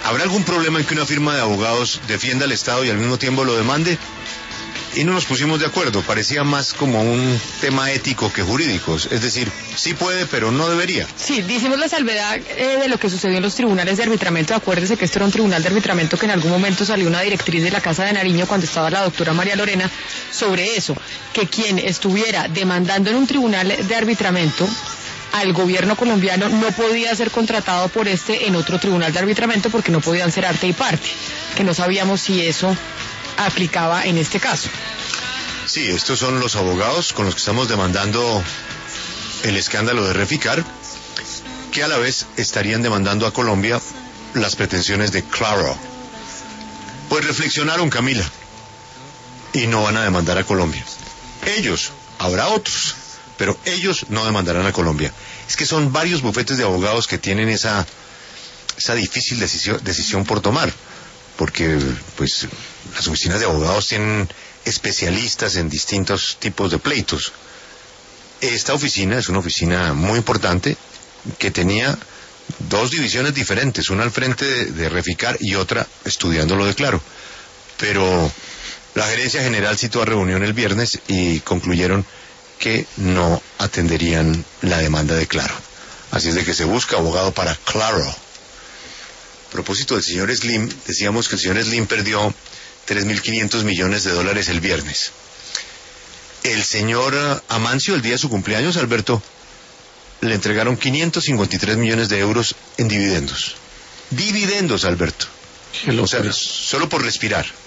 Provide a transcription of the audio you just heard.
¿Habrá algún problema en que una firma de abogados defienda al Estado y al mismo tiempo lo demande? Y no nos pusimos de acuerdo, parecía más como un tema ético que jurídico, es decir, sí puede, pero no debería. Sí, hicimos la salvedad de lo que sucedió en los tribunales de arbitramiento. Acuérdese que esto era un tribunal de arbitramiento que en algún momento salió una directriz de la Casa de Nariño cuando estaba la doctora María Lorena sobre eso, que quien estuviera demandando en un tribunal de arbitramiento al gobierno colombiano no podía ser contratado por en otro tribunal de arbitramiento porque no podían ser arte y parte, que no sabíamos si eso aplicaba en este caso. Sí, estos son los abogados con los que estamos demandando el escándalo de Reficar, que a la vez estarían demandando a Colombia las pretensiones de Claro. Pues reflexionaron, Camila, y no van a demandar a Colombia. Ellos, habrá otros, pero ellos no demandarán a Colombia. Es que son varios bufetes de abogados que tienen esa difícil decisión por tomar, porque pues las oficinas de abogados tienen especialistas en distintos tipos de pleitos. Esta oficina es una oficina muy importante que tenía dos divisiones diferentes, una al frente de Reficar y otra estudiando lo de Claro. Pero la gerencia general citó a reunión el viernes y concluyeron que no atenderían la demanda de Claro. Así es de que se busca abogado para Claro. A propósito del señor Slim, decíamos que el señor Slim perdió $3.500 millones el viernes. El señor Amancio, el día de su cumpleaños, Alberto, le entregaron 553 millones de euros en dividendos. Dividendos, Alberto. O sea, solo por respirar.